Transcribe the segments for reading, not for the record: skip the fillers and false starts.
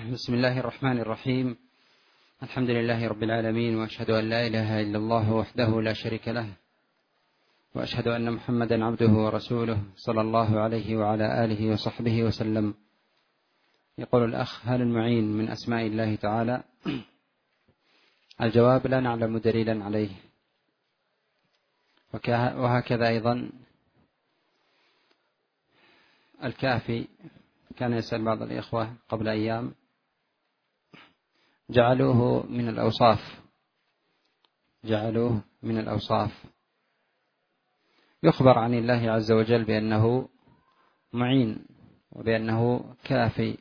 بسم الله الرحمن الرحيم. الحمد لله رب العالمين، وأشهد أن لا إله إلا الله وحده لا شريك له، وأشهد أن محمدا عبده ورسوله صلى الله عليه وعلى آله وصحبه وسلم. يقول الأخ: هل المعين من أسماء الله تعالى؟ الجواب: لا نعلم دليلا عليه. وهكذا أيضا الكافي كان يسأل بعض الإخوة قبل أيام، جعلوه من الأوصاف. يخبر عن الله عز وجل بأنه معين وبأنه كافي.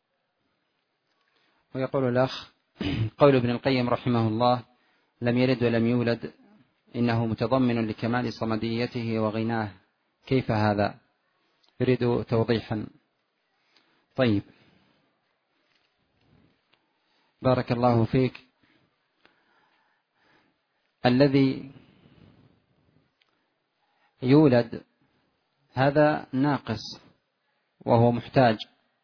ويقول الأخ: قول ابن القيم رحمه الله: لم يلد ولم يولد، إنه متضمن لكمال صمديته وغناه، كيف هذا؟ يريد توضيحا. طيب، بارك الله فيك. الذي يولد هذا ناقص، وهو محتاج،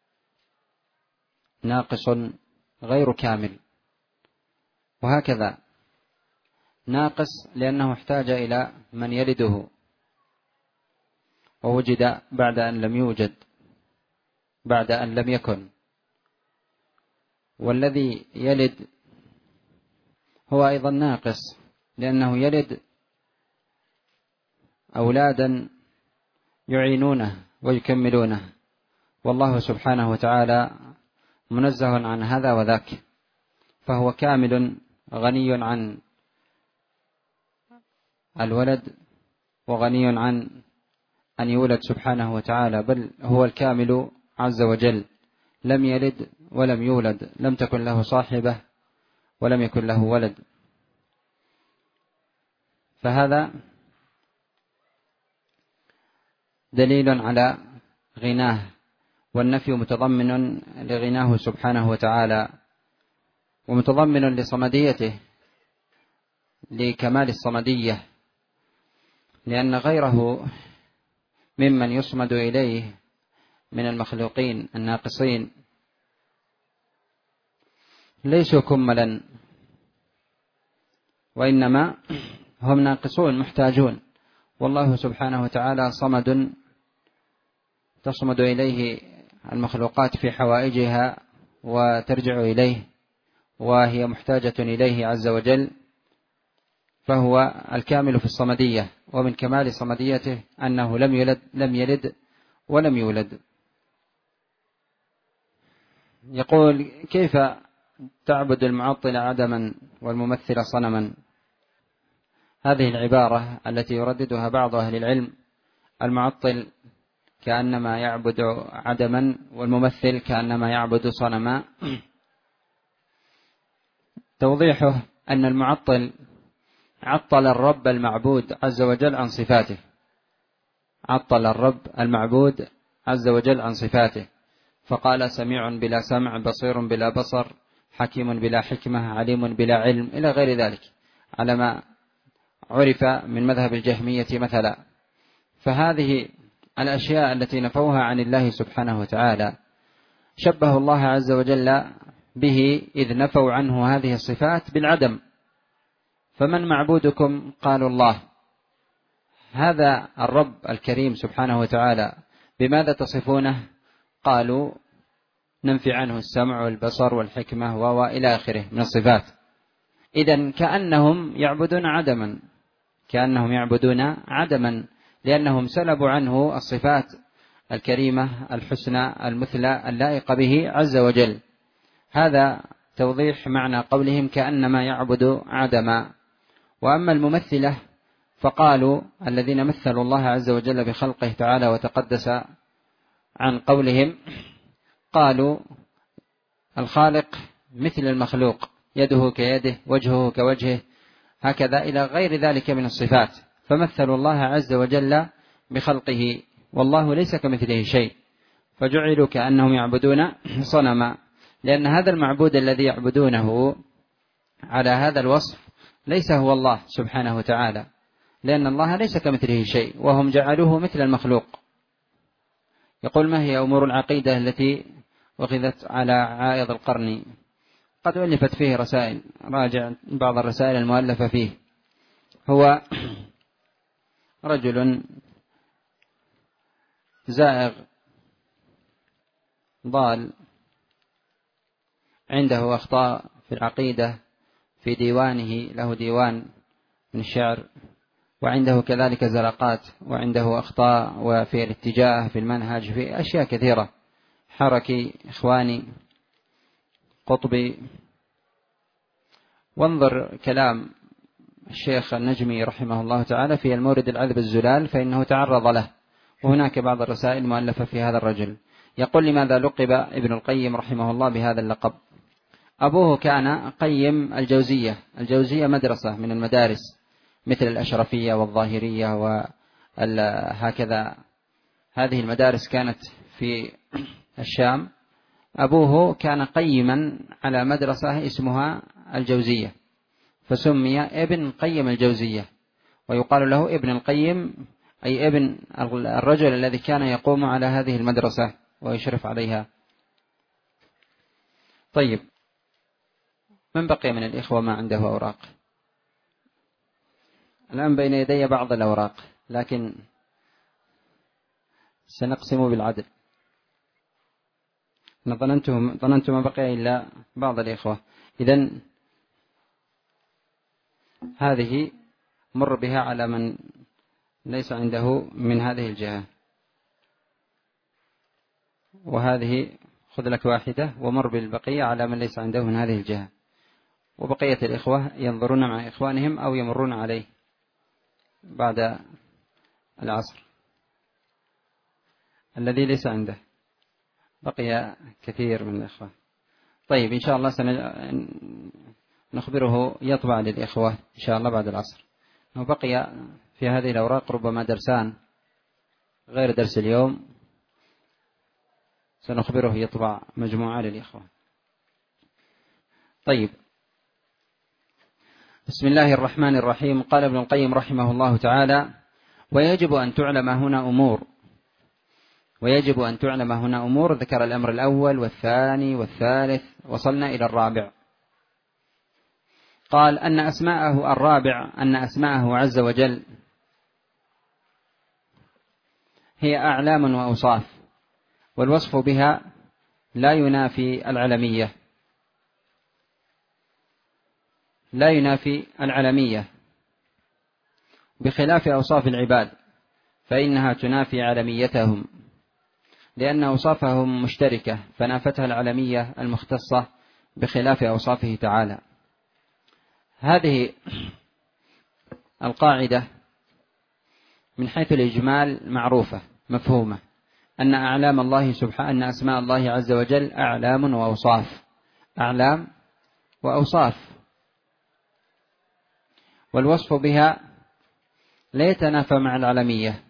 ناقص غير كامل. وهكذا ناقص لأنه احتاج إلى من يلده، ووجد بعد أن لم يوجد، بعد أن لم يكن. والذي يلد هو أيضا ناقص، لأنه يلد أولادا يعينونه ويكملونه، والله سبحانه وتعالى منزه عن هذا وذاك، فهو كامل غني عن الولد، وغني عن أن يولد سبحانه وتعالى، بل هو الكامل عز وجل، لم يلد ولم يولد، لم تكن له صاحبة ولم يكن له ولد. فهذا دليل على غناه، والنفي متضمن لغناه سبحانه وتعالى، ومتضمن لصمديته، لكمال الصمدية، لأن غيره ممن يصمد إليه من المخلوقين الناقصين ليسوا كملا، وإنما هم ناقصون محتاجون، والله سبحانه وتعالى صمد تصمد إليه المخلوقات في حوائجها وترجع إليه، وهي محتاجة إليه عز وجل، فهو الكامل في الصمدية. ومن كمال صمديته أنه لم يلد ولم يولد. يقول: كيف تعبد المعطل عدما والممثل صنما؟ هذه العبارة التي يرددها بعض أهل العلم: المعطل كأنما يعبد عدما، والممثل كأنما يعبد صنما. توضيحه أن المعطل عطل الرب المعبود عز وجل عن صفاته، عطل الرب المعبود عز وجل عن صفاته، فقال: سميع بلا سمع، بصير بلا بصر، حكيم بلا حكمة، عليم بلا علم، إلى غير ذلك، على ما عرف من مذهب الجهمية مثلا. فهذه الأشياء التي نفوها عن الله سبحانه وتعالى شبه الله عز وجل به، إذ نفوا عنه هذه الصفات بالعدم. فمن معبودكم؟ قالوا الله. هذا الرب الكريم سبحانه وتعالى بماذا تصفونه؟ قالوا: ننفي عنه السمع والبصر والحكمة وإلى آخره من الصفات. إذن كأنهم يعبدون عدما، لأنهم سلبوا عنه الصفات الكريمة الحسنى المثلى اللائقة به عز وجل. هذا توضيح معنى قولهم كأنما يعبد عدما. وأما الممثلة فقالوا: الذين مثلوا الله عز وجل بخلقه تعالى وتقدس عن قولهم، قالوا: الخالق مثل المخلوق، يده كيده، وجهه كوجهه، هكذا إلى غير ذلك من الصفات، فمثلوا الله عز وجل بخلقه، والله ليس كمثله شيء، فجعلوا كأنهم يعبدون صنما، لأن هذا المعبود الذي يعبدونه على هذا الوصف ليس هو الله سبحانه وتعالى، لأن الله ليس كمثله شيء، وهم جعلوه مثل المخلوق. يقول: ما هي أمور العقيدة التي أخذت على عائض القرن، قد ألفت فيه رسائل، راجع بعض الرسائل المؤلفة فيه. هو رجل زائغ ضال، عنده أخطاء في العقيدة، في ديوانه له ديوان من الشعر، وعنده كذلك زلقات، وعنده أخطاء وفي الاتجاه في المنهج، في أشياء كثيرة، حركي، إخواني، قطبي. وانظر كلام الشيخ النجمي رحمه الله تعالى في المورد العذب الزلال، فإنه تعرض له، وهناك بعض الرسائل مؤلفة في هذا الرجل. يقول: لماذا لقب ابن القيم رحمه الله بهذا اللقب؟ أبوه كان قيم الجوزية. الجوزية مدرسة من المدارس مثل الأشرفية والظاهرية وهكذا، هذه المدارس كانت في الشام. أبوه كان قيما على مدرسة اسمها الجوزية، فسمي ابن قيم الجوزية، ويقال له ابن القيم، أي ابن الرجل الذي كان يقوم على هذه المدرسة ويشرف عليها. طيب، من بقي من الإخوة ما عنده أوراق؟ الآن بين يدي بعض الأوراق، لكن سنقسم بالعدل. أنا ظننت ما بقي إلا بعض الإخوة. إذن هذه مر بها على من ليس عنده من هذه الجهة، وهذه خذ لك واحدة، ومر بالبقية على من ليس عنده من هذه الجهة. وبقية الإخوة ينظرون مع إخوانهم أو يمرون عليه بعد العصر. الذي ليس عنده، بقي كثير من الإخوة. طيب، إن شاء الله نخبره يطبع للإخوة إن شاء الله بعد العصر. وبقي في هذه الأوراق ربما درسان غير درس اليوم، سنخبره يطبع مجموعة للإخوة. طيب، بسم الله الرحمن الرحيم. قال ابن القيم رحمه الله تعالى: ويجب أن تعلم هنا أمور. ذكر الأمر الأول والثاني والثالث، وصلنا إلى الرابع. قال: أن أسماءه عز وجل هي أعلام وأوصاف، والوصف بها لا ينافي العلمية، بخلاف أوصاف العباد، فإنها تنافي علميتهم، لأن أوصافهم مشتركة، فنافتها العلمية المختصة بخلاف أوصافه تعالى. هذه القاعدة من حيث الإجمال معروفة مفهومة، أن أسماء الله عز وجل أعلام وأوصاف، والوصف بها لا يتنافى مع العلمية.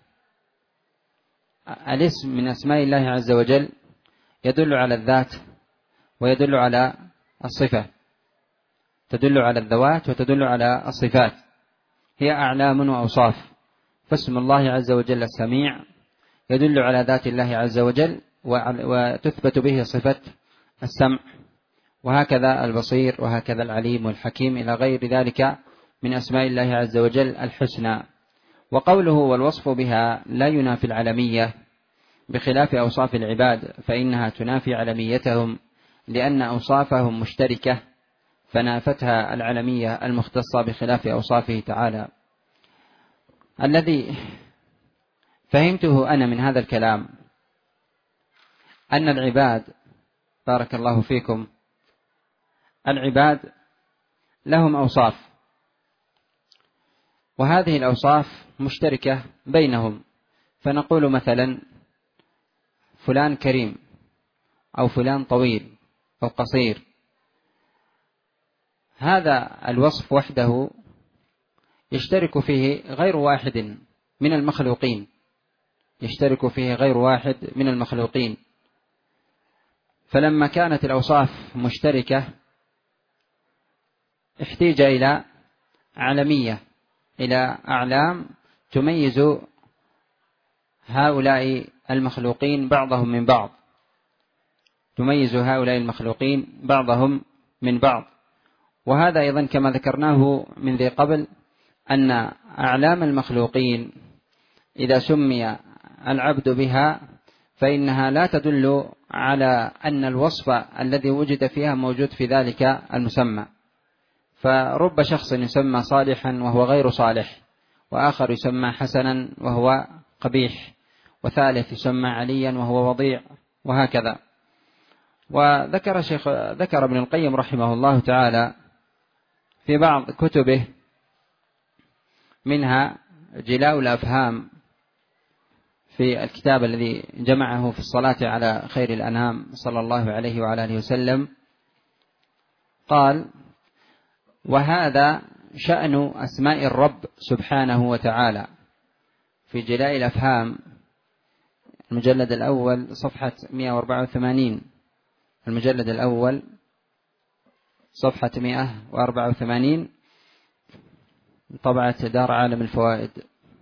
الاسم من أسماء الله عز وجل يدل على الذات ويدل على الصفة، تدل على الذوات وتدل على الصفات، هي أعلام وأوصاف. فاسم الله عز وجل السميع يدل على ذات الله عز وجل، وتثبت به صفة السمع، وهكذا البصير، وهكذا العليم والحكيم، إلى غير ذلك من أسماء الله عز وجل الحسنى. وقوله والوصف بها لا ينافي العلمية، بخلاف أوصاف العباد، فإنها تنافي علميتهم، لأن أوصافهم مشتركة، فنافتها العلمية المختصة بخلاف أوصافه تعالى. الذي فهمته أنا من هذا الكلام أن العباد، بارك الله فيكم، العباد لهم أوصاف، وهذه الأوصاف مشتركة بينهم، فنقول مثلا فلان كريم، أو فلان طويل أو قصير. هذا الوصف وحده يشترك فيه غير واحد من المخلوقين، فلما كانت الأوصاف مشتركة احتاج إلى علمية، إلى أعلام تميز هؤلاء المخلوقين بعضهم من بعض، تميز هؤلاء المخلوقين بعضهم من بعض. وهذا أيضا كما ذكرناه من ذي قبل أن أعلام المخلوقين إذا سمي العبد بها فإنها لا تدل على أن الوصف الذي وجد فيها موجود في ذلك المسمى. فرب شخص يسمى صالحا وهو غير صالح، وآخر يسمى حسنا وهو قبيح، وثالث يسمى عليا وهو وضيع، وهكذا. ذكر ابن القيم رحمه الله تعالى في بعض كتبه منها جلاء الأفهام في الكتاب الذي جمعه في الصلاة على خير الأنام صلى الله عليه وعلى آله وسلم، قال: وهذا شأن أسماء الرب سبحانه وتعالى. في جلاء الأفهام المجلد الأول صفحة 184، المجلد الأول صفحة 184 طبعة دار عالم الفوائد.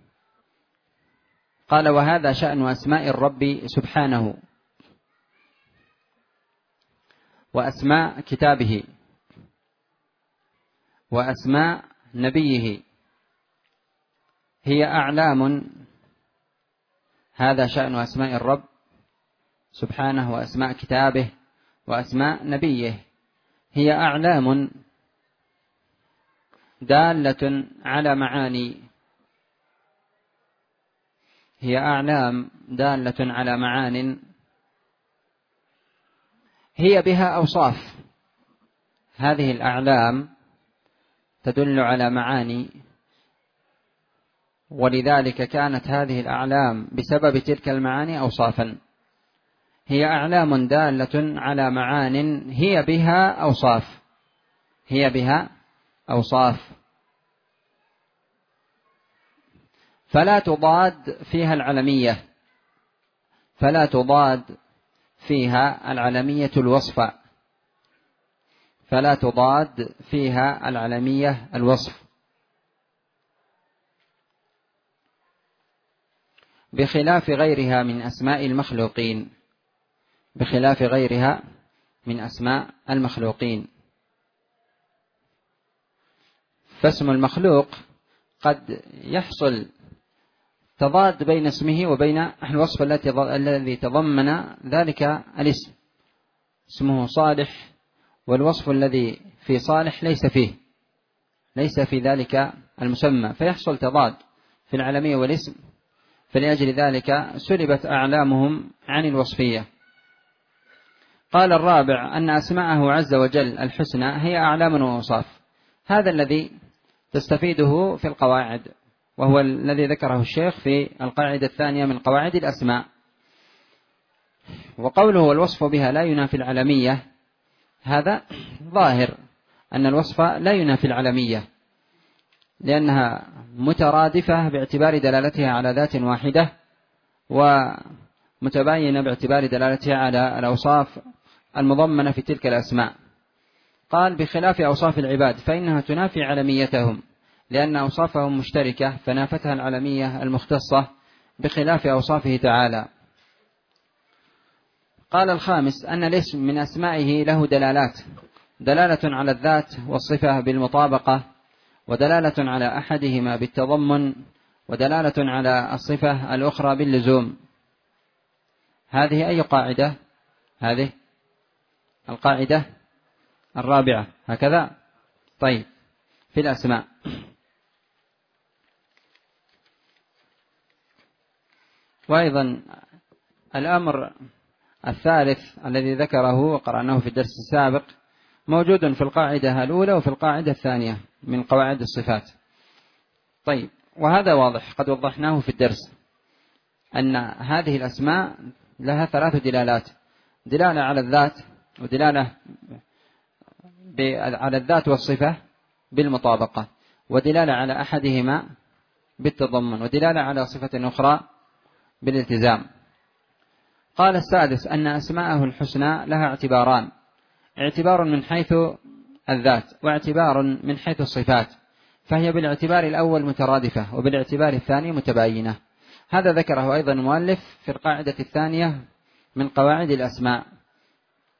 قال: وهذا شأن أسماء الرب سبحانه وأسماء كتابه وأسماء نبيه، هي أعلام. هذا شأن أسماء الرب سبحانه وأسماء كتابه وأسماء نبيه، هي أعلام دالة على معاني، هي أعلام دالة على معان، هي بها أوصاف. هذه الأعلام تدل على معاني، ولذلك كانت هذه الأعلام بسبب تلك المعاني أوصافا. هي أعلام دالة على معان هي بها أوصاف، هي بها أوصاف، فلا تضاد فيها العلمية، فلا تضاد فيها العلمية الوصف، فلا تضاد فيها العلمية الوصف، بخلاف غيرها من أسماء المخلوقين، بخلاف غيرها من أسماء المخلوقين. فاسم المخلوق قد يحصل تضاد بين اسمه وبين الوصف الذي تضمن ذلك الاسم. اسمه صالح والوصف الذي في صالح ليس في ذلك المسمى، فيحصل تضاد في العلمية والاسم، فلأجل ذلك سلبت أعلامهم عن الوصفية. قال: الرابع أن أسماءه عز وجل الحسنى هي أعلام وأوصاف. هذا الذي تستفيده في القواعد، وهو الذي ذكره الشيخ في القاعدة الثانية من قواعد الأسماء. وقوله والوصف بها لا ينافي العلمية، هذا ظاهر أن الوصف لا ينافي العلمية، لأنها مترادفة باعتبار دلالتها على ذات واحدة، ومتباينة باعتبار دلالتها على الأوصاف المضمنة في تلك الأسماء. قال: بخلاف أوصاف العباد فإنها تنافي علميتهم، لأن أوصافهم مشتركة فنافتها العلمية المختصة، بخلاف أوصافه تعالى. قال: الخامس أن الاسم من أسمائه له دلالات: دلالة على الذات والصفة بالمطابقة، ودلالة على أحدهما بالتضمن، ودلالة على الصفة الأخرى باللزوم. هذه أي قاعدة؟ هذه القاعدة الرابعة، هكذا. طيب، في الأسماء. وأيضا الأمر الثالث الذي ذكره وقرأناه في الدرس السابق موجود في القاعدة الأولى وفي القاعدة الثانية من قواعد الصفات. طيب، وهذا واضح قد وضحناه في الدرس، أن هذه الأسماء لها 3 دلالات: دلالة على الذات، ودلالة على الذات والصفة بالمطابقة، ودلالة على أحدهما بالتضمن، ودلالة على صفة أخرى بالالتزام. قال: السادس أن أسماءه الحسنى لها اعتباران: اعتبار من حيث الذات، واعتبار من حيث الصفات، فهي بالاعتبار الأول مترادفة، وبالاعتبار الثاني متباينة. هذا ذكره أيضا المؤلف في القاعدة الثانية من قواعد الأسماء.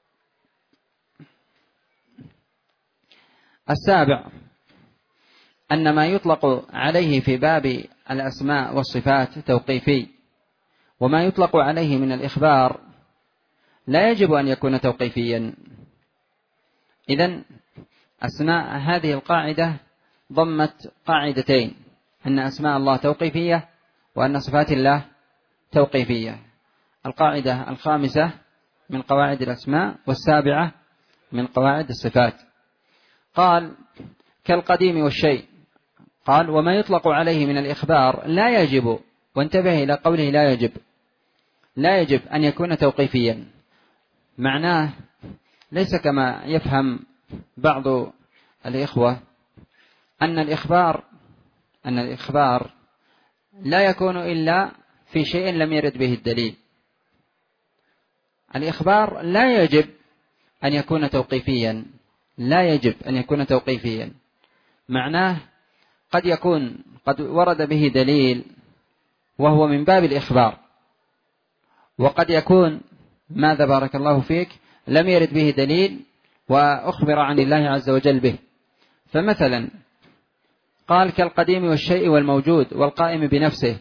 السابع أن ما يطلق عليه في باب الأسماء والصفات توقيفي، وما يطلق عليه من الإخبار لا يجب أن يكون توقيفيا. إذن أسماء هذه القاعدة ضمت قاعدتين: أن أسماء الله توقيفية، وأن صفات الله توقيفية. القاعدة الخامسة من قواعد الأسماء، والسابعة من قواعد الصفات. قال: كالقديم والشيء. قال: وما يطلق عليه من الإخبار لا يجب، وانتبه إلى قوله لا يجب أن يكون توقيفيا. معناه ليس كما يفهم بعض الإخوة أن الإخبار لا يكون إلا في شيء لم يرد به الدليل. الإخبار لا يجب أن يكون توقيفيا، لا يجب أن يكون توقيفيا. معناه قد ورد به دليل وهو من باب الإخبار، وقد يكون ماذا بارك الله فيك لم يرد به دليل وأخبر عن الله عز وجل به. فمثلا قال: كالقديم والشيء والموجود والقائم بنفسه.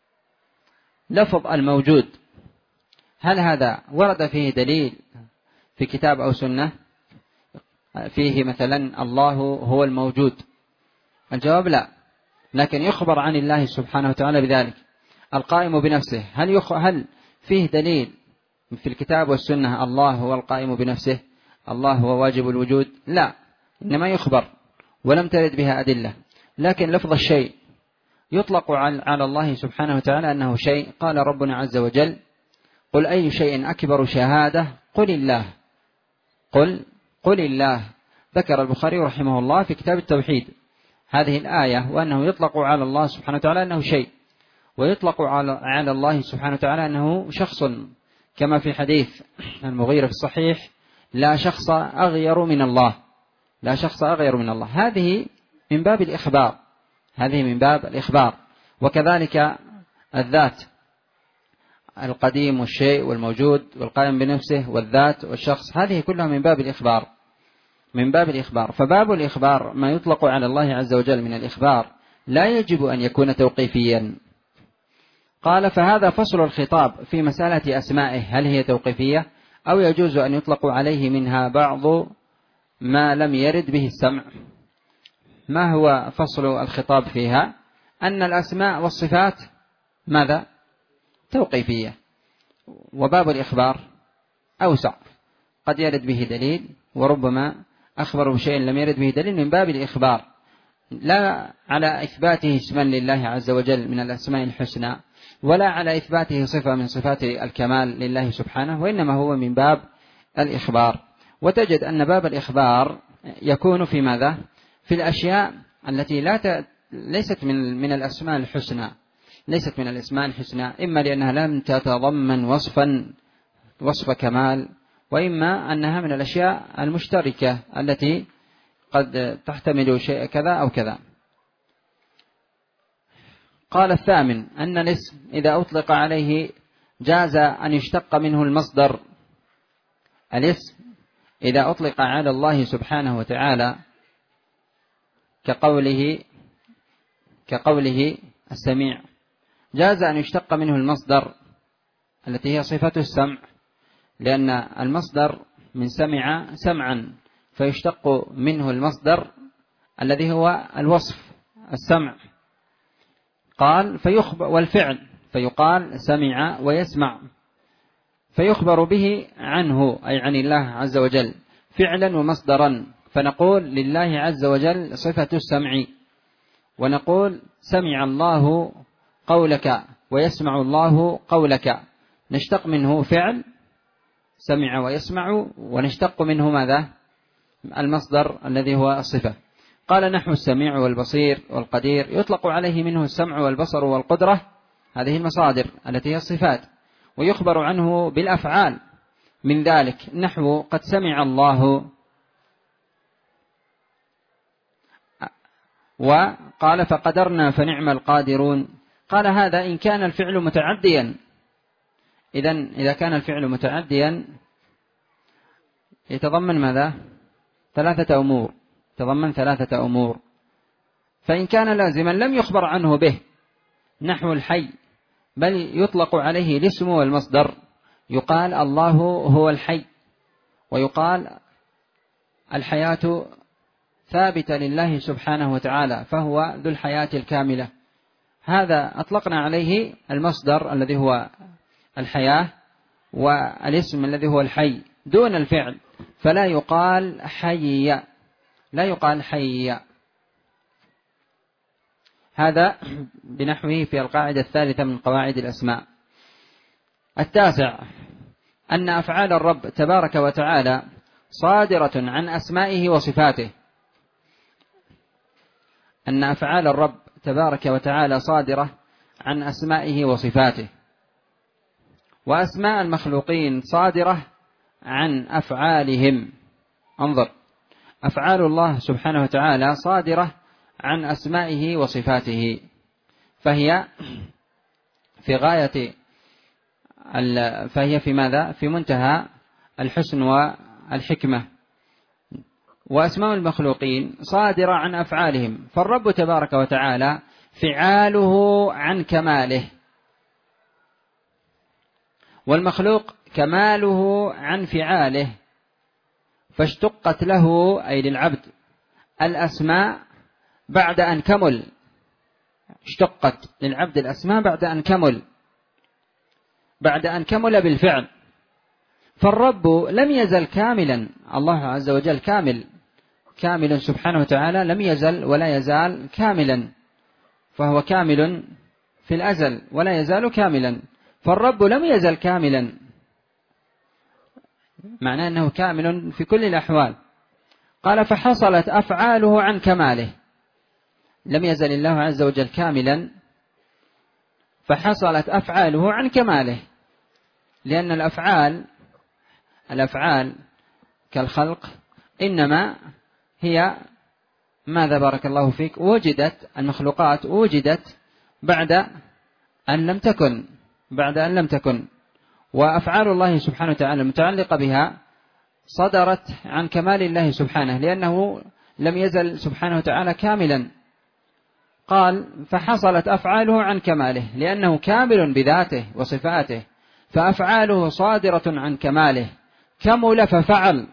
لفظ الموجود هل هذا ورد فيه دليل في كتاب أو سنة؟ فيه مثلا الله هو الموجود؟ الجواب لا، لكن يخبر عن الله سبحانه وتعالى بذلك. القائم بنفسه هل فيه دليل في الكتاب والسنة الله هو القائم بنفسه، الله هو واجب الوجود؟ لا، إنما يخبر ولم ترد بها أدلة. لكن لفظ الشيء يطلق على الله سبحانه وتعالى أنه شيء. قال ربنا عز وجل: قل أي شيء أكبر شهادة؟ قل الله. قل الله. ذكر البخاري رحمه الله في كتاب التوحيد هذه الآية، وأنه يطلق على الله سبحانه وتعالى أنه شيء، ويطلق على الله سبحانه وتعالى أنه شخص، كما في حديث المغيرة في الصحيح: لا شخص أغير من الله، لا شخص أغير من الله. هذه من باب الإخبار. وكذلك الذات: القديم والشيء والموجود والقائم بنفسه والذات والشخص، هذه كلها من باب الإخبار. فباب الإخبار ما يطلق على الله عز وجل من الإخبار لا يجب أن يكون توقيفيا. قال: فهذا فصل الخطاب في مسألة أسمائه، هل هي توقيفية أو يجوز أن يطلق عليه منها بعض ما لم يرد به السمع. ما هو فصل الخطاب فيها؟ أن الأسماء والصفات ماذا؟ توقيفية. وباب الإخبار أوسع، قد يرد به دليل، وربما أخبر بشيء لم يرد به دليل من باب الإخبار، لا على إثباته اسما لله عز وجل من الأسماء الحسنى، ولا على إثباته صفة من صفات الكمال لله سبحانه، وإنما هو من باب الإخبار. وتجد أن باب الإخبار يكون في ماذا؟ في الأشياء التي ليست من الأسماء الحسنى، ليست من الأسماء الحسنى، إما لأنها لم تتضمن وصف كمال، وإما أنها من الأشياء المشتركة التي قد تحتمل شيء كذا أو كذا. قال: الثامن أن الاسم إذا أطلق عليه جاز أن يشتق منه المصدر. الاسم إذا أطلق على الله سبحانه وتعالى كقوله السميع، جاز أن يشتق منه المصدر التي هي صفة السمع، لأن المصدر من سمع سمعا، فيشتق منه المصدر الذي هو الوصف السمع. قال: والفعل فيقال سمع ويسمع، فيخبر به عنه أي عن الله عز وجل فعلا ومصدرا، فنقول لله عز وجل صفة السمع، ونقول سمع الله قولك ويسمع الله قولك، نشتق منه فعل سمع ويسمع، ونشتق منه ماذا؟ المصدر الذي هو الصفة. قال: نحو السميع والبصير والقدير يطلق عليه منه السمع والبصر والقدرة، هذه المصادر التي هي الصفات، ويخبر عنه بالأفعال من ذلك، نحو قد سمع الله. وقال: فقدرنا فنعم القادرون. قال: هذا إن كان الفعل متعديا. إذا كان الفعل متعديا يتضمن ماذا؟ 3 أمور. تضمن ثلاثة أمور. فإن كان لازما لم يخبر عنه به نحو الحي، بل يطلق عليه الاسم والمصدر، يقال الله هو الحي، ويقال الحياة ثابتة لله سبحانه وتعالى فهو ذو الحياة الكاملة. هذا أطلقنا عليه المصدر الذي هو الحياة والاسم الذي هو الحي دون الفعل، فلا يقال حي، لا يقال حي. هذا بنحوه في القاعدة الثالثة من قواعد الأسماء. التاسع أن أفعال الرب تبارك وتعالى صادرة عن أسمائه وصفاته. أن أفعال الرب تبارك وتعالى صادرة عن أسمائه وصفاته، وأسماء المخلوقين صادرة عن أفعالهم. انظر، أفعال الله سبحانه وتعالى صادرة عن أسمائه وصفاته، فهي في ماذا؟ في منتهى الحسن والحكمة. وأسماء المخلوقين صادرة عن أفعالهم، فالرب تبارك وتعالى فعاله عن كماله، والمخلوق كماله عن فعاله، فاشتقت له أي للعبد الأسماء بعد أن كمل، اشتقت للعبد الأسماء بعد أن كمل بالفعل. فالرب لم يزل كاملا، الله عز وجل كامل سبحانه وتعالى، لم يزل ولا يزال كاملا، فهو كامل في الأزل ولا يزال كاملا. فالرب لم يزل كاملا، معناه أنه كامل في كل الأحوال. قال فحصلت أفعاله عن كماله، لم يزل الله عز وجل كاملا، فحصلت أفعاله عن كماله، لأن الأفعال كالخلق إنما هي ماذا بارك الله فيك؟ المخلوقات وجدت بعد أن لم تكن، وأفعال الله سبحانه وتعالى المتعلقة بها صدرت عن كمال الله سبحانه، لأنه لم يزل سبحانه وتعالى كاملا. قال فحصلت أفعاله عن كماله، لأنه كامل بذاته وصفاته، فأفعاله صادرة عن كماله، كمل ففعل،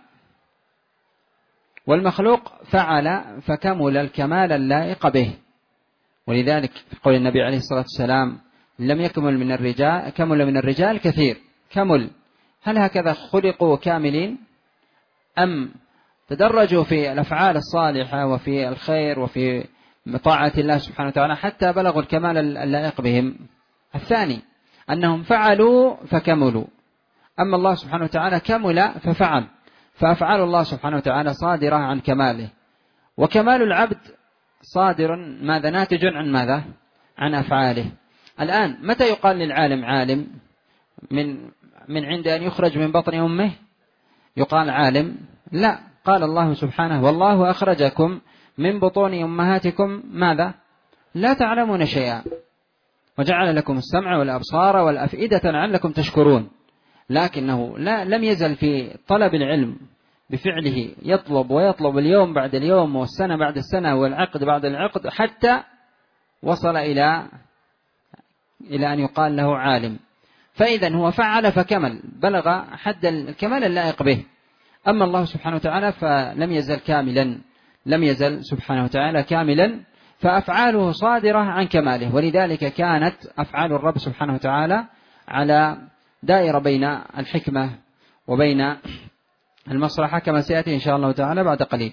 والمخلوق فعل فكمل الكمال اللائق به. ولذلك قول النبي عليه الصلاة والسلام لم يكمل من الرجال، كمل من الرجال كثير. كمل، هل هكذا خلقوا كاملين، أم تدرجوا في الأفعال الصالحة وفي الخير وفي طاعة الله سبحانه وتعالى حتى بلغوا الكمال اللائق بهم؟ الثاني أنهم فعلوا فكملوا، أما الله سبحانه وتعالى كمل ففعل، فأفعال الله سبحانه وتعالى صادرة عن كماله. وكمال العبد صادر ماذا؟ ناتج عن ماذا؟ عن أفعاله. الآن متى يقال للعالم عالم؟ من عند أن يخرج من بطن أمه يقال عالم؟ لا، قال الله سبحانه والله أخرجكم من بطون أمهاتكم ماذا؟ لا تعلمون شيئا، وجعل لكم السمع والأبصار والأفئدة لعلكم تشكرون. لكنه لم يزل في طلب العلم بفعله، يطلب ويطلب اليوم بعد اليوم والسنة بعد السنة والعقد بعد العقد، حتى وصل إلى أن يقال له عالم. فإذا هو فعل فكمل، بلغ حد الكمال اللائق به. أما الله سبحانه وتعالى فلم يزل كاملا، لم يزل سبحانه وتعالى كاملا، فأفعاله صادرة عن كماله. ولذلك كانت أفعال الرب سبحانه وتعالى على دائرة بين الحكمة وبين المصلحة، كما سيأتي إن شاء الله تعالى بعد قليل،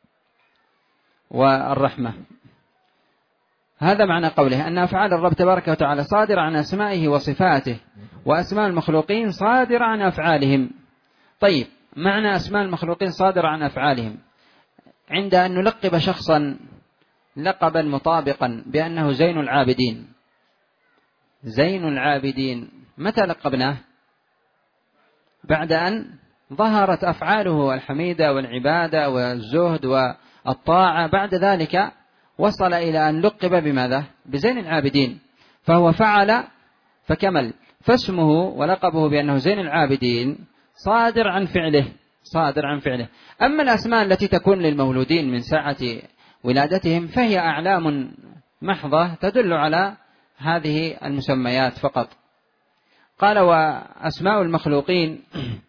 والرحمة. هذا معنى قوله أن أفعال الرب تبارك وتعالى صادرة عن أسمائه وصفاته، وأسماء المخلوقين صادرة عن أفعالهم. طيب، معنى أسماء المخلوقين صادرة عن أفعالهم، عند أن نلقب شخصا لقبا مطابقا بأنه زين العابدين. زين العابدين متى لقبناه؟ بعد أن ظهرت أفعاله الحميدة والعبادة والزهد والطاعة، بعد ذلك وصل إلى أن لقب بماذا؟ بزين العابدين. فهو فعل فكمل، فاسمه ولقبه بأنه زين العابدين صادر عن فعله، صادر عن فعله. أما الأسماء التي تكون للمولودين من ساعة ولادتهم فهي أعلام محضة تدل على هذه المسميات فقط. قال: وأسماء المخلوقين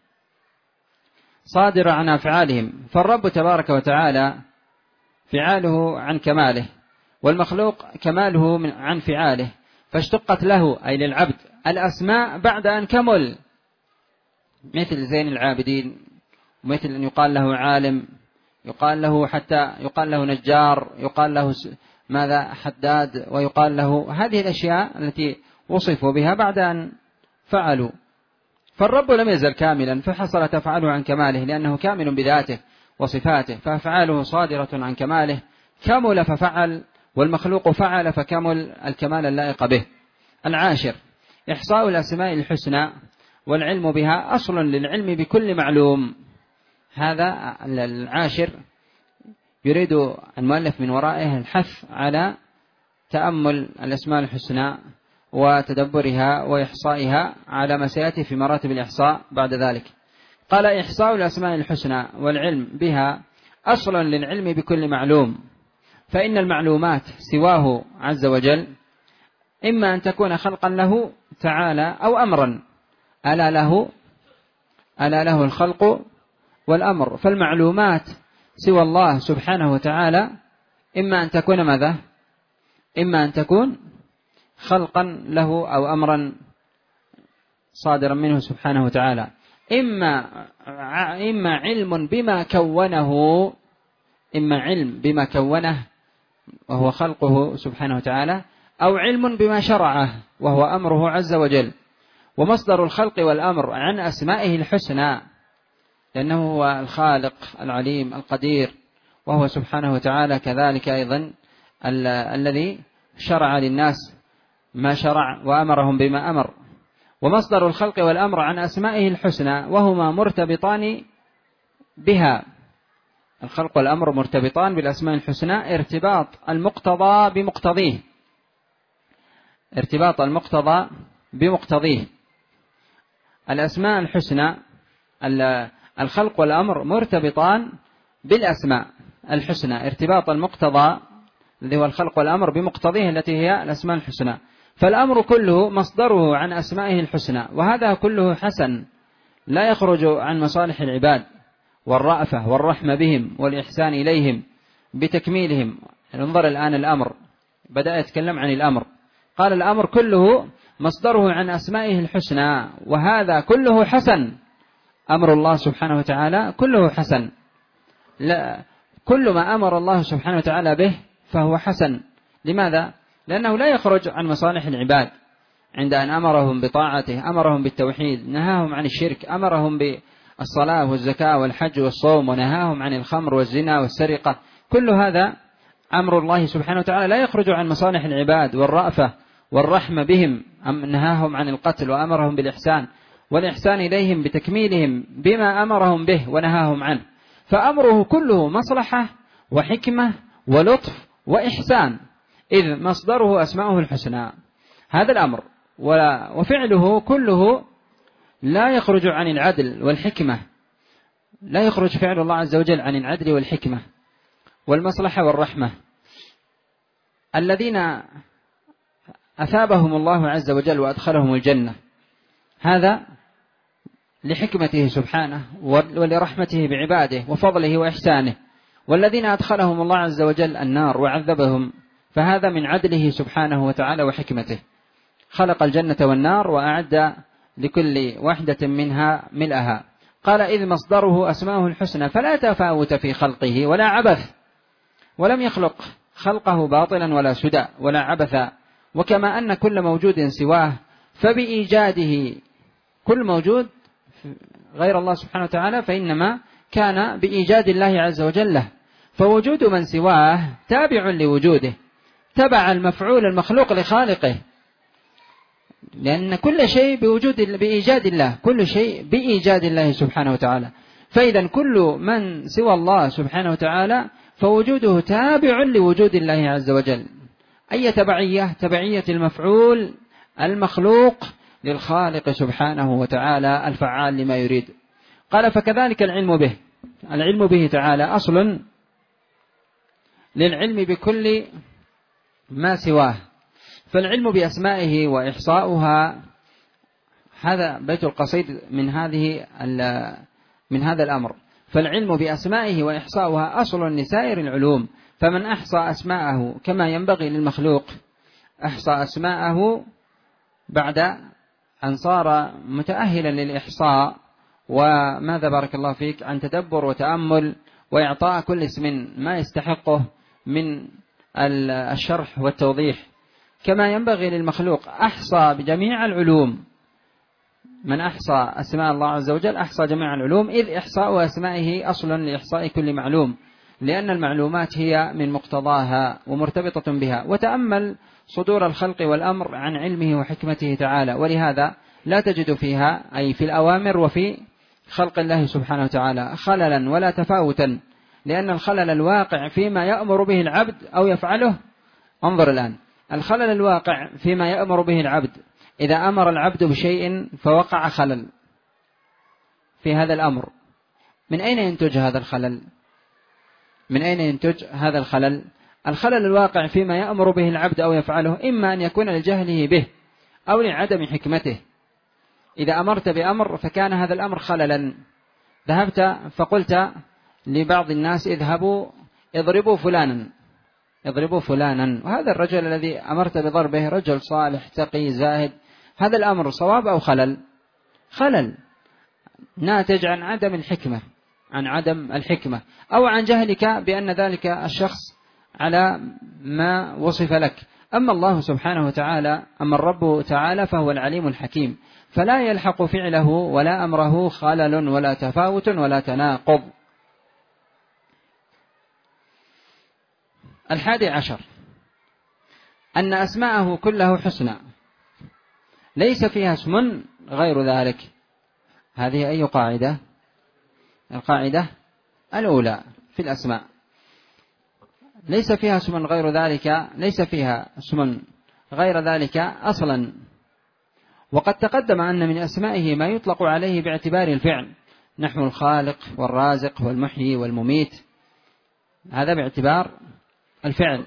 صادرة عن أفعالهم، فالرب تبارك وتعالى فعاله عن كماله، والمخلوق كماله عن فعاله، فاشتقت له أي للعبد الأسماء بعد أن كمل، مثل زين العابدين، مثل أن يقال له عالم، يقال له حتى يقال له نجار، يقال له ماذا حداد، ويقال له هذه الأشياء التي وصفوا بها بعد أن فعلوا. فالرب لم يزل كاملا، فحصلت أفعاله عن كماله لأنه كامل بذاته وصفاته، فأفعاله صادرة عن كماله، كمل ففعل، والمخلوق فعل فكمل الكمال اللائق به. 10 إحصاء الأسماء الحسنى والعلم بها أصل للعلم بكل معلوم. هذا 10 يريد المؤلف من ورائه الحث على تأمل الأسماء الحسنى وتدبرها وإحصائها على ما سيأتي في مراتب الإحصاء بعد ذلك. قال: إحصاء الأسماء الحسنى والعلم بها أصل للعلم بكل معلوم، فإن المعلومات سواه عز وجل إما أن تكون خلقا له تعالى أو أمرا، ألا له الخلق والأمر. فالمعلومات سوى الله سبحانه وتعالى إما أن تكون ماذا؟ إما أن تكون خلقا له أو أمرا صادرا منه سبحانه وتعالى، إما علم بما كونه، إما علم بما كونه وهو خلقه سبحانه وتعالى، أو علم بما شرعه وهو أمره عز وجل. ومصدر الخلق والأمر عن أسمائه الحسنى، لأنه هو الخالق العليم القدير، وهو سبحانه وتعالى كذلك أيضا الذي شرع للناس ما شرع وأمرهم بما أمر. ومصدر الخلق والأمر عن أسمائه الحسنى، وهما مرتبطان بها. الخلق والأمر مرتبطان بالأسماء الحسنى ارتباط المقتضى بمقتضيه، ارتباط المقتضى بمقتضيه. الأسماء الحسنى الخلق والأمر مرتبطان بالأسماء الحسنى ارتباط المقتضى الذي هو الخلق والأمر بمقتضيه التي هي الأسماء الحسنى. فالأمر كله مصدره عن أسمائه الحسنى، وهذا كله حسن لا يخرج عن مصالح العباد والرأفة والرحمة بهم والإحسان إليهم بتكميلهم. انظر الآن الأمر، بدأ يتكلم عن الأمر، قال: الأمر كله مصدره عن أسمائه الحسنى، وهذا كله حسن. أمر الله سبحانه وتعالى كله حسن، لا كل ما أمر الله سبحانه وتعالى به فهو حسن. لماذا؟ لأنه لا يخرج عن مصالح العباد. عند أن أمرهم بطاعته، أمرهم بالتوحيد، نهاهم عن الشرك، أمرهم بالصلاة والزكاة والحج والصوم، ونهاهم عن الخمر والزنا والسرقة. كل هذا أمر الله سبحانه وتعالى لا يخرج عن مصالح العباد والرأفة والرحمة بهم. نهاهم عن القتل وأمرهم بالإحسان والإحسان إليهم بتكميلهم بما أمرهم به ونهاهم عنه. فأمره كله مصلحة وحكمة ولطف وإحسان، إذ مصدره أسماؤه الحسنى. هذا الأمر، وفعله كله لا يخرج عن العدل والحكمة، لا يخرج فعل الله عز وجل عن العدل والحكمة والمصلحة والرحمة. الذين أثابهم الله عز وجل وأدخلهم الجنة، هذا لحكمته سبحانه ولرحمته بعباده وفضله وإحسانه. والذين أدخلهم الله عز وجل النار وعذبهم، فهذا من عدله سبحانه وتعالى وحكمته. خلق الجنة والنار وأعد لكل واحدة منها ملأها. قال: إذ مصدره أسماؤه الحسنى، فلا تفاوت في خلقه ولا عبث، ولم يخلق خلقه باطلا ولا سدى ولا عبثا. وكما أن كل موجود سواه، فبإيجاده كل موجود غير الله سبحانه وتعالى فإنما كان بإيجاد الله عز وجل له، فوجود من سواه تابع لوجوده، تبع المفعول المخلوق لخالقه، لأن كل شيء بإيجاد الله، كل شيء بإيجاد الله سبحانه وتعالى. فإذا كل من سوى الله سبحانه وتعالى فوجوده تابع لوجود الله عز وجل. أي تبعية؟ تبعية المفعول المخلوق للخالق سبحانه وتعالى الفعال لما يريد. قال فكذلك العلم به، العلم به تعالى أصل للعلم بكل ما سواه، فالعلم بأسمائه وإحصاؤها، هذا بيت القصيد من هذا الأمر. فالعلم بأسمائه وإحصاؤها أصل لسائر العلوم، فمن أحصى أسماءه كما ينبغي للمخلوق أحصى أسماءه بعد أن صار متأهلا للإحصاء، وماذا بارك الله فيك عن تدبر وتأمل وإعطاء كل اسم ما يستحقه من الشرح والتوضيح كما ينبغي للمخلوق، أحصى بجميع العلوم. من أحصى أسماء الله عز وجل أحصى جميع العلوم، إذ إحصاء أسمائه أصل لإحصاء كل معلوم، لأن المعلومات هي من مقتضاها ومرتبطة بها. وتأمل صدور الخلق والأمر عن علمه وحكمته تعالى، ولهذا لا تجد فيها أي في الأوامر وفي خلق الله سبحانه وتعالى خللا ولا تفاوتا، لأن الخلل الواقع فيما يأمر به العبد أو يفعله، انظر الآن، الخلل الواقع فيما يأمر به العبد، إذا أمر العبد بشيء فوقع خلل في هذا الأمر، من أين ينتج هذا الخلل؟ من أين ينتج هذا الخلل؟ الخلل الواقع فيما يأمر به العبد أو يفعله إما أن يكون لجهله به أو لعدم حكمته. إذا أمرت بأمر فكان هذا الأمر خللا، ذهبت فقلت لبعض الناس اذهبوا اضربوا فلانا، وهذا الرجل الذي أمرت بضربه رجل صالح تقي زاهد، هذا الأمر صواب أو خلل؟ خلل ناتج عن عدم الحكمة أو عن جهلك بأن ذلك الشخص على ما وصف لك. أما الله سبحانه وتعالى، أما الرب تعالى فهو العليم الحكيم، فلا يلحق فعله ولا أمره خلل ولا تفاوت ولا تناقض. 11 أن أسماءه كله حسنى ليس فيها اسم غير ذلك. هذه أي قاعدة؟ القاعدة الأولى في الأسماء، ليس فيها اسم غير ذلك، ليس فيها اسم غير ذلك أصلا. وقد تقدم أن من أسمائه ما يطلق عليه باعتبار الفعل، نحو الخالق والرازق والمحيي والمميت، هذا باعتبار الفعل،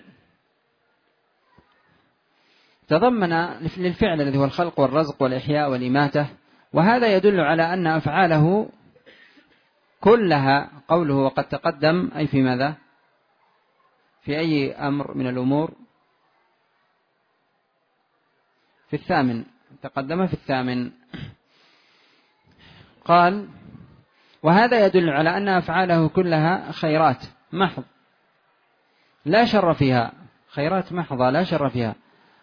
تضمن للفعل الذي هو الخلق والرزق والإحياء والإماتة، وهذا يدل على أن أفعاله كلها، قوله وقد تقدم أي في ماذا؟ في أي أمر من الأمور؟ في 8، تقدم في 8. قال وهذا يدل على أن أفعاله كلها خيرات محض لا شر فيها، خيرات محضة لا شر فيها،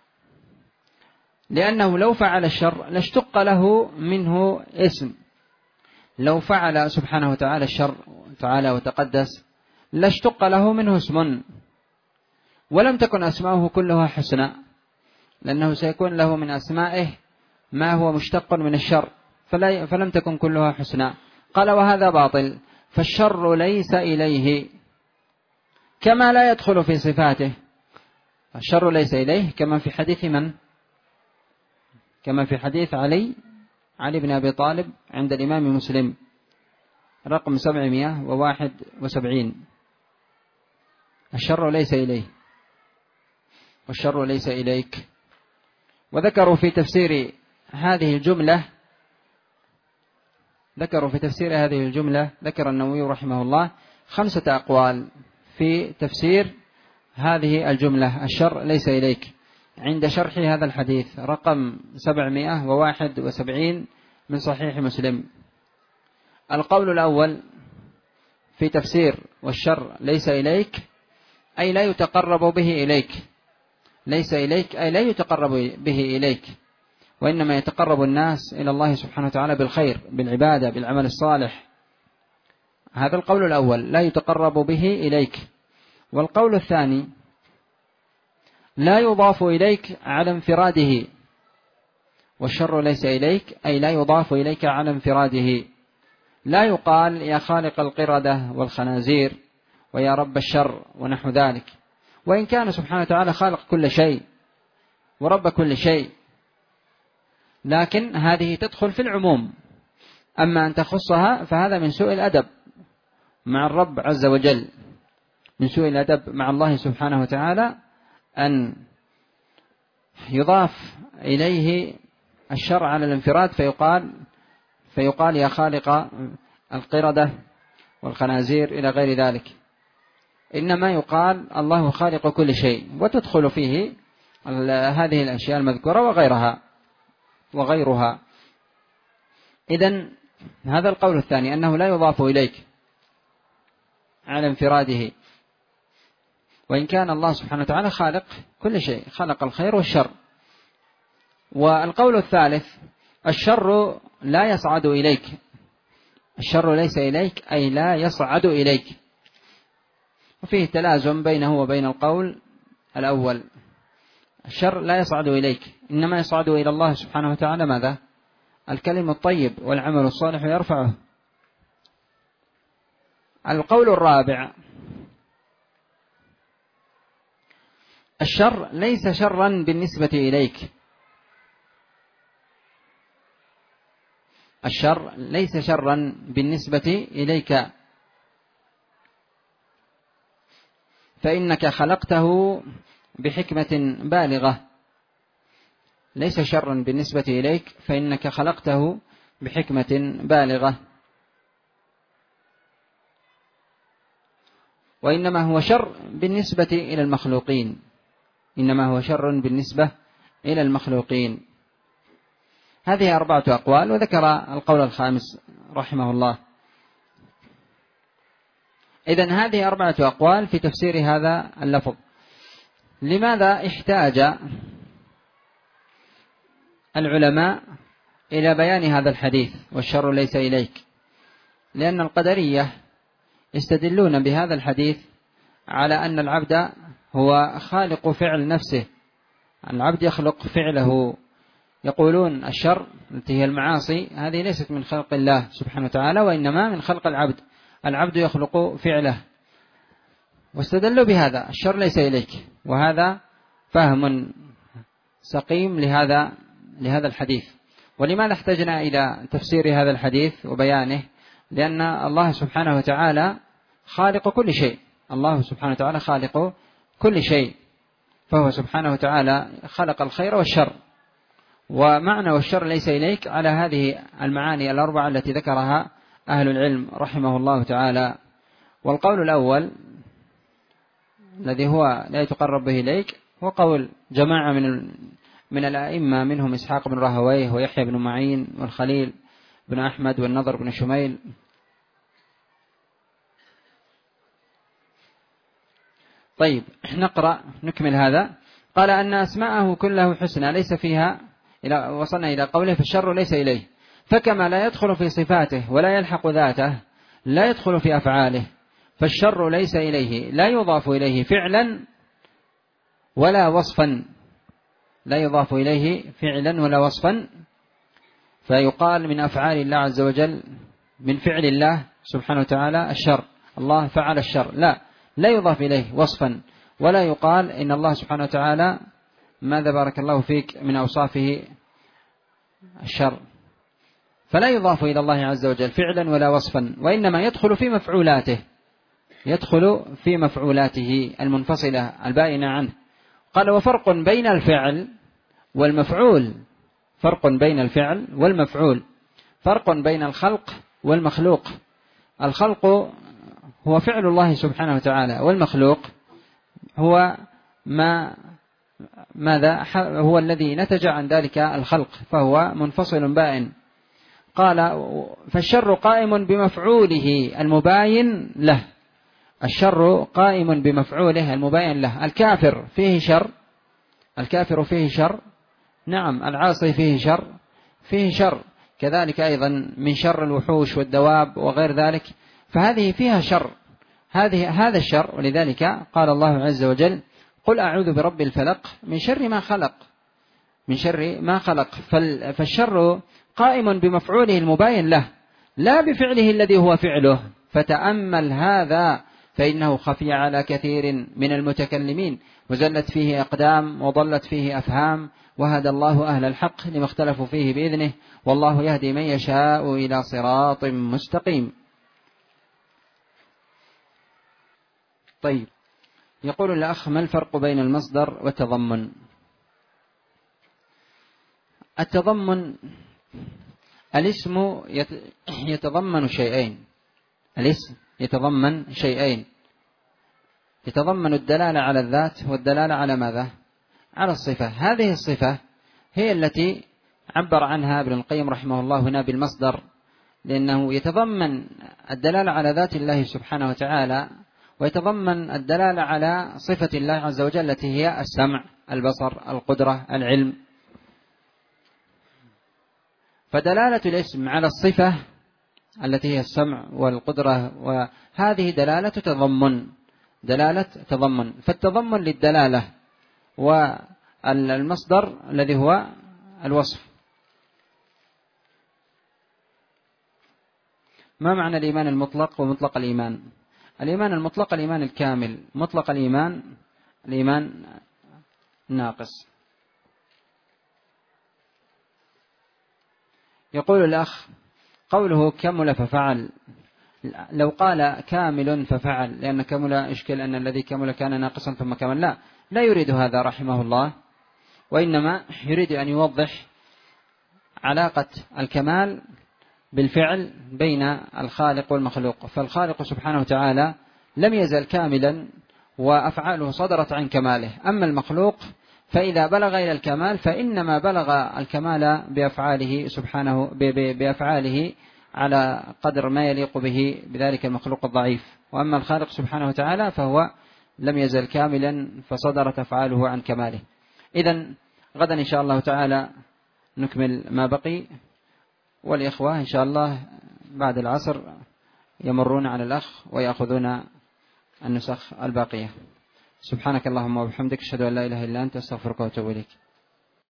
لأنه لو فعل الشر لاشتق له منه اسم، لو فعل سبحانه وتعالى الشر تعالى وتقدس لاشتق له منه اسم، ولم تكن أسماؤه كلها حسنى، لأنه سيكون له من أسمائه ما هو مشتق من الشر، فلم تكن كلها حسنى. قال وهذا باطل، فالشر ليس إليه كما لا يدخل في صفاته. الشر ليس إليه كما في حديث من؟ كما في حديث علي بن أبي طالب عند الإمام مسلم رقم 771، الشر ليس إليه والشر ليس إليك. وذكروا في تفسير هذه الجملة، ذكر النووي رحمه الله 5 أقوال في تفسير هذه الجملة الشر ليس إليك، عند شرح هذا الحديث رقم 771 من صحيح مسلم. القول الأول في تفسير والشر ليس إليك أي لا يتقرب به إليك، ليس إليك أي لا يتقرب به إليك، وإنما يتقرب الناس إلى الله سبحانه وتعالى بالخير، بالعبادة، بالعمل الصالح. هذا القول الأول، لا يتقرب به إليك. والقول الثاني لا يضاف إليك على انفراده، والشر ليس إليك أي لا يضاف إليك على انفراده، لا يقال يا خالق القردة والخنازير ويا رب الشر ونحو ذلك، وإن كان سبحانه وتعالى خالق كل شيء ورب كل شيء، لكن هذه تدخل في العموم، أما أن تخصها فهذا من سوء الأدب مع الرب عز وجل، من سوء الأدب مع الله سبحانه وتعالى أن يضاف إليه الشر على الانفراد فيقال يا خالق القردة والخنازير إلى غير ذلك، إنما يقال الله خالق كل شيء، وتدخل فيه هذه الأشياء المذكورة وغيرها. إذن هذا القول الثاني أنه لا يضاف إليك على انفراده، وإن كان الله سبحانه وتعالى خالق كل شيء، خلق الخير والشر. والقول الثالث الشر لا يصعد إليك، الشر ليس إليك أي لا يصعد إليك، وفيه تلازم بينه وبين القول الأول. الشر لا يصعد إليك، إنما يصعد إلى الله سبحانه وتعالى ماذا؟ الكلم الطيب والعمل الصالح يرفعه. القول الرابع الشر ليس شرا بالنسبة إليك، الشر ليس شرا بالنسبة إليك، فإنك خلقته بحكمة بالغة، ليس شرا بالنسبة إليك فإنك خلقته بحكمة بالغة، وإنما هو شر بالنسبة إلى المخلوقين، إنما هو شر بالنسبة إلى المخلوقين. هذه 4 أقوال، وذكر القول الخامس رحمه الله. إذن هذه 4 أقوال في تفسير هذا اللفظ. لماذا احتاج العلماء إلى بيان هذا الحديث والشر ليس إليك؟ لأن القدرية يستدلون بهذا الحديث على أن العبد هو خالق فعل نفسه، العبد يخلق فعله. يقولون الشر التي هي المعاصي هذه ليست من خلق الله سبحانه وتعالى، وإنما من خلق العبد، العبد يخلق فعله، واستدلوا بهذا الشر ليس إليك. وهذا فهم سقيم لهذا الحديث. ولماذا احتجنا إلى تفسير هذا الحديث وبيانه؟ لأن الله سبحانه وتعالى خالق كل شيء، الله سبحانه وتعالى خالق كل شيء، فهو سبحانه وتعالى خلق الخير والشر. ومعنى والشر ليس إليك على هذه المعاني 4 التي ذكرها أهل العلم رحمه الله تعالى. والقول الأول الذي هو لا يتقرب به إليك هو قول جماعة من الأئمة، منهم إسحاق بن راهويه ويحيى بن معين والخليل بن أحمد والنضر بن شميل. طيب نكمل هذا. قال أن أسماءه كله حسنى ليس فيها، وصلنا إلى قوله فالشر ليس إليه، فكما لا يدخل في صفاته ولا يلحق ذاته لا يدخل في أفعاله، فالشر ليس إليه لا يضاف إليه فعلا ولا وصفا، لا يضاف إليه فعلا ولا وصفا، فيقال من أفعال الله عز وجل، من فعل الله سبحانه وتعالى الشر، الله فعل الشر، لا يضاف إليه وصفا، ولا يقال إن الله سبحانه وتعالى ماذا بارك الله فيك من أوصافه الشر، فلا يضاف إلى الله عز وجل فعلا ولا وصفا، وإنما يدخل في مفعولاته، يدخل في مفعولاته المنفصلة البائنة عنه. قال وفرق بين الفعل والمفعول، فرق بين الفعل والمفعول، فرق بين الخلق والمخلوق. الخلق هو فعل الله سبحانه وتعالى، والمخلوق هو ماذا هو الذي نتج عن ذلك الخلق، فهو منفصل بائن. قال فالشر قائم بمفعوله المباين له، الشر قائم بمفعوله المباين له. الكافر فيه شر، الكافر فيه شر، نعم. العاصي فيه شر كذلك أيضا، من شر الوحوش والدواب وغير ذلك، فهذه فيها شر، هذا الشر. ولذلك قال الله عز وجل قل أعوذ برب الفلق من شر ما خلق، من شر ما خلق. فالشر قائم بمفعوله المباين له لا بفعله الذي هو فعله. فتأمل هذا فإنه خفي على كثير من المتكلمين، وزلت فيه أقدام وضلت فيه أفهام، وهدى الله أهل الحق لما اختلفوا فيه بإذنه، والله يهدي من يشاء إلى صراط مستقيم. طيب، يقول الأخ: ما الفرق بين المصدر والتضمن؟ التضمن، الاسم يتضمن شيئين. الاسم يتضمن شيئين، يتضمن الدلالة على الذات والدلالة على ماذا؟ على الصفة. هذه الصفة هي التي عبر عنها ابن القيم رحمه الله هنا بالمصدر، لأنه يتضمن الدلالة على ذات الله سبحانه وتعالى، ويتضمن الدلالة على صفة الله عز وجل التي هي السمع، البصر، القدرة، العلم. فدلالة الاسم على الصفة التي هي السمع والقدرة، وهذه دلالة تضمن. فالتضمن للدلالة، والمصدر الذي هو الوصف. ما معنى الإيمان المطلق ومطلق الإيمان؟ الإيمان المطلق الإيمان الكامل، مطلق الإيمان الإيمان الناقص. يقول الأخ: قوله كمل ففعل، لو قال كامل ففعل، لأن كمل إشكال أن الذي كمل كان ناقصا ثم كمل، لا يريد هذا رحمه الله، وإنما يريد أن يوضح علاقة الكمال بالفعل بين الخالق والمخلوق. فالخالق سبحانه وتعالى لم يزل كاملا وأفعاله صدرت عن كماله، أما المخلوق فإذا بلغ إلى الكمال فإنما بلغ الكمال بأفعاله سبحانه بأفعاله على قدر ما يليق به بذلك المخلوق الضعيف، وأما الخالق سبحانه وتعالى فهو لم يزل كاملا فصدرت أفعاله عن كماله. إذن غدا إن شاء الله تعالى نكمل ما بقي، والإخوة إن شاء الله بعد العصر يمرون على الأخ ويأخذون النسخ الباقية. سبحانك اللهم وبحمدك، أشهد أن لا إله إلا أنت، أستغفرك وأتوب إليك.